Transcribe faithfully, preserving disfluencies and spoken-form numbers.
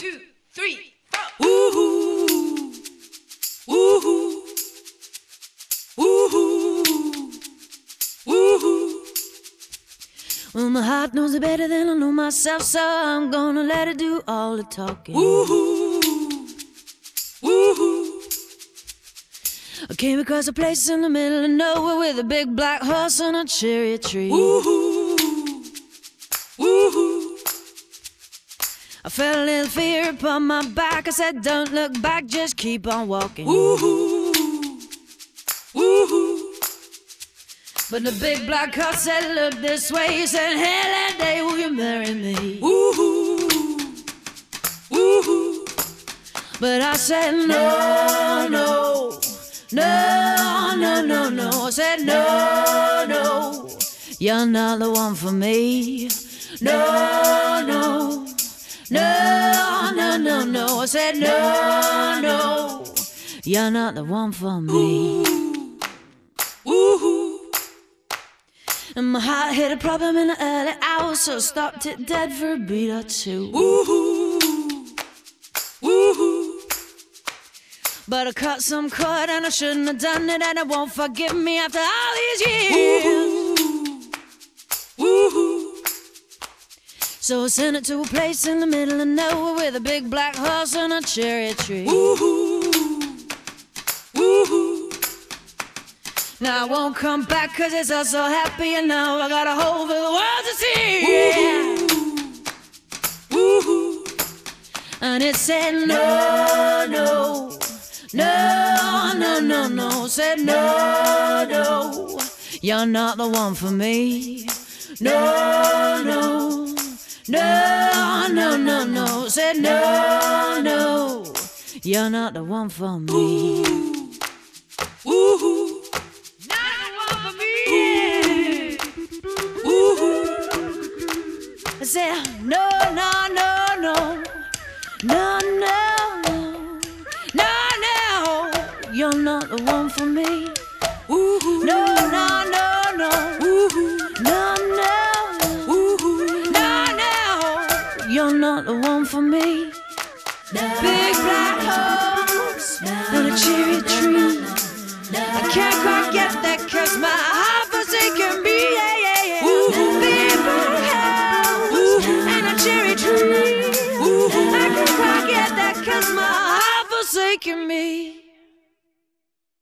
two, three, four. Ooh, ooh, ooh, ooh. Well, my heart knows it better than I know myself, so I'm gonna let it do all the talking. Ooh, ooh. I came across a place in the middle of nowhere with a big black horse and a cherry tree. Ooh, ooh. I felt a little fear upon my back. I said, don't look back, just keep on walking. Ooh, ooh. But the big black horse said, look this way. He said, hey, that day will you marry me? Ooh, ooh. But I said, no, no, no, no, no, no. I said, no, no, you're not the one for me. No, no, no, no, no, no. I said, no, no, you're not the one for me. Ooh, ooh. And my heart hit a problem in the early hours, so I stopped it dead for a beat or two. Ooh, ooh. But I cut some cord and I shouldn't have done it, and it won't forgive me after all these years. Ooh, ooh. So I sent it to a place in the middle of nowhere with a big black horse and a cherry tree. Ooh, ooh. Now I won't come back cause it's all so happy, and now I got a hole for the world to see. Ooh, ooh. And it said no, no, no, no, no, no. Said no, no, you're not the one for me. No, no, no, no, no, no. Said no, no, you're not the one for me. Ooh, ooh. I said, no, no, no, no, no, no, no, no, no, you're not the one for me. Ooh, no, no, no, no, ooh, no, no, ooh, no, no, you're not the one for me. No, big black horse and a cherry tree. I can't quite get that cause my heart forsaken me. Yeah, yeah, yeah. Ooh, big black horse and a cherry tree. I can't quite get that cause my heart forsaken me.